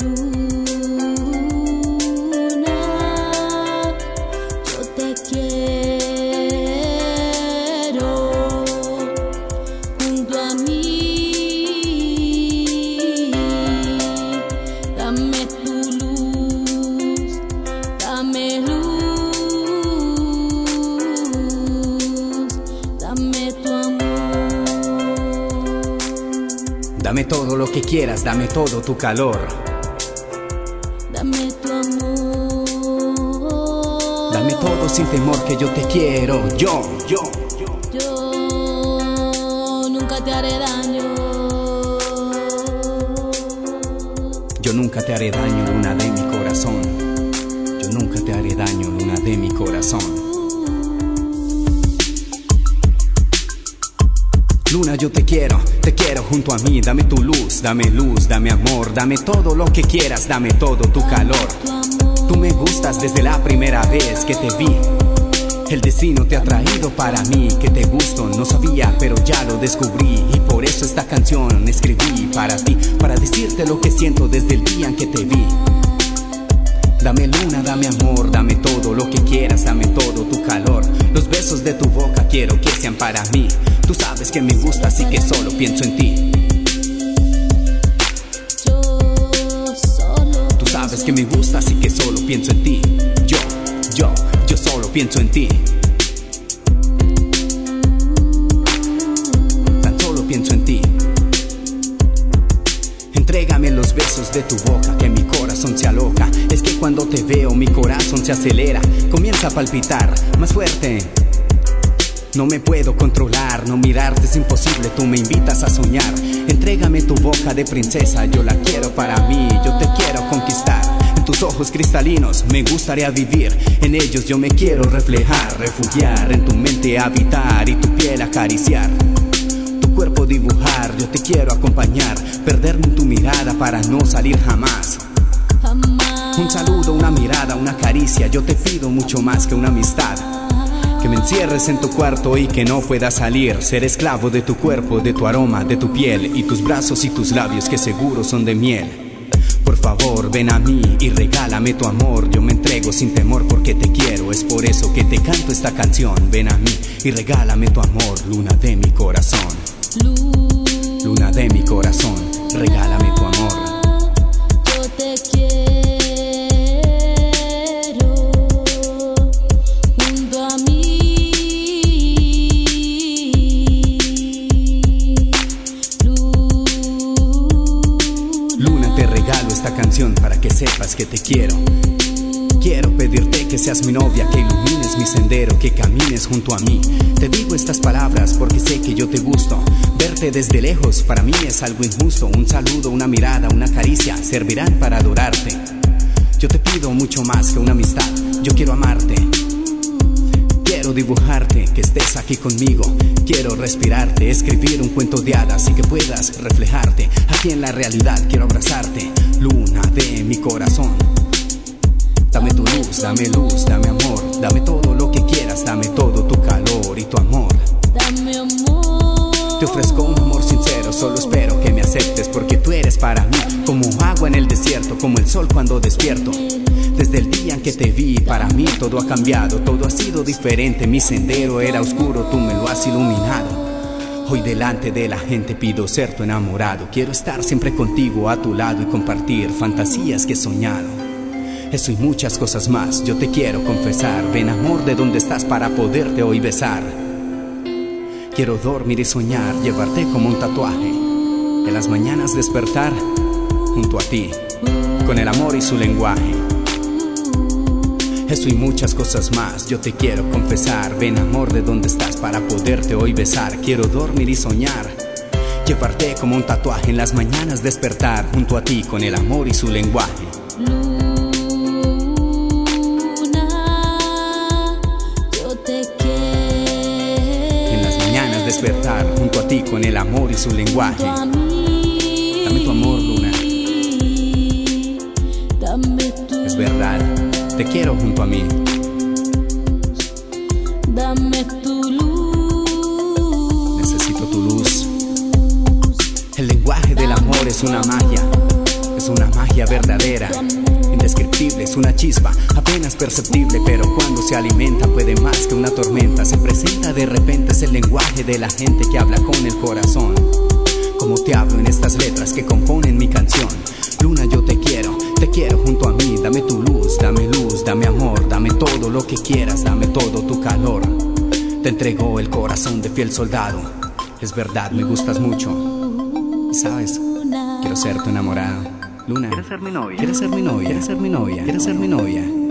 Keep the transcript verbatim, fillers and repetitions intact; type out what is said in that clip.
Luna, yo te quiero junto a mí. Dame tu luz, dame luz, dame tu amor. Dame todo lo que quieras, dame todo tu calor. Dame tu amor. Dame todo sin temor que yo te quiero. Yo, yo, yo. Yo nunca te haré daño. Yo nunca te haré daño, luna de mi corazón. Yo nunca te haré daño, luna de mi corazón. Luna, yo te quiero, te quiero junto a mí. Dame tu luz, dame luz, dame amor. Dame todo lo que quieras, dame todo tu calor. Tú me gustas desde la primera vez que te vi. El destino te ha traído para mí. Que te gusto, no sabía, pero ya lo descubrí. Y por eso esta canción escribí para ti, para decirte lo que siento desde el día en que te vi. Dame luna, dame amor, dame todo lo que quieras, dame todo tu calor. Los besos de tu boca quiero que sean para mí. Tú sabes que me gustas y que solo pienso en ti. Tú sabes que me gustas y que solo pienso en ti. Yo, yo, yo solo pienso en ti. Tan solo pienso en ti. Entrégame los besos de tu boca, que mi corazón se aloca. Es que cuando te veo mi corazón se acelera, comienza a palpitar más fuerte. No me puedo controlar, no mirarte es imposible, tú me invitas a soñar. Entrégame tu boca de princesa, yo la quiero para mí, yo te quiero conquistar. En tus ojos cristalinos me gustaría vivir, en ellos yo me quiero reflejar, refugiar, en tu mente habitar y tu piel acariciar. Tu cuerpo dibujar, yo te quiero acompañar, perderme en tu mirada para no salir jamás. Un saludo, una mirada, una caricia, yo te pido mucho más que una amistad. Que me encierres en tu cuarto y que no pueda salir. Ser esclavo de tu cuerpo, de tu aroma, de tu piel y tus brazos y tus labios que seguro son de miel. Por favor, ven a mí y regálame tu amor. Yo me entrego sin temor porque te quiero. Es por eso que te canto esta canción. Ven a mí y regálame tu amor, luna de mi corazón. Luna de mi corazón, regálame tu amor. Yo te quiero junto a mí. Luna, te regalo esta canción para que sepas que te quiero. Quiero pedirte que seas mi novia, que ilumines mi sendero, que camines junto a mí. Te digo estas palabras porque sé que yo te gusto. Verte desde lejos para mí es algo injusto. Un saludo, una mirada, una caricia servirán para adorarte. Yo te pido mucho más que una amistad, yo quiero amarte. Quiero dibujarte, que estés aquí conmigo. Quiero respirarte, escribir un cuento de hadas y que puedas reflejarte. Aquí en la realidad quiero abrazarte, luna de mi corazón. Dame tu luz, dame luz, dame amor. Dame todo lo que quieras, dame todo tu calor y tu amor. Dame amor. Te ofrezco un amor sincero, solo espero que me aceptes porque tú eres para mí como agua en el desierto, como el sol cuando despierto. Desde el día en que te vi, para mí todo ha cambiado, todo ha sido diferente. Mi sendero era oscuro, tú me lo has iluminado. Hoy delante de la gente pido ser tu enamorado. Quiero estar siempre contigo a tu lado y compartir fantasías que he soñado. Eso y muchas cosas más yo te quiero confesar. Ven amor de donde estás para poderte hoy besar. Quiero dormir y soñar, llevarte como un tatuaje. En las mañanas despertar junto a ti, con el amor y su lenguaje. Eso y muchas cosas más yo te quiero confesar. Ven amor de donde estás para poderte hoy besar. Quiero dormir y soñar, llevarte como un tatuaje. En las mañanas despertar junto a ti, con el amor y su lenguaje. Despertar junto a ti con el amor y su lenguaje. Dame tu amor, luna. Es verdad, te quiero junto a mí. Dame tu luz. Necesito tu luz. El lenguaje del amor es una magia. Es una magia esencia verdadera, indescriptible, es una chispa apenas perceptible, pero cuando se alimenta puede más que una tormenta. Se presenta de repente, es el lenguaje de la gente que habla con el corazón. Como te hablo en estas letras que componen mi canción. Luna, yo te quiero, te quiero junto a mí. Dame tu luz, dame luz, dame amor, dame todo lo que quieras, dame todo tu calor. Te entregó el corazón de fiel soldado. Es verdad, me gustas mucho. ¿Sabes? Quiero ser tu enamorado. Luna, ¿quieres ser mi novia? ¿Quieres ser mi novia? ¿Quieres ser mi novia? ¿Quieres ser mi novia?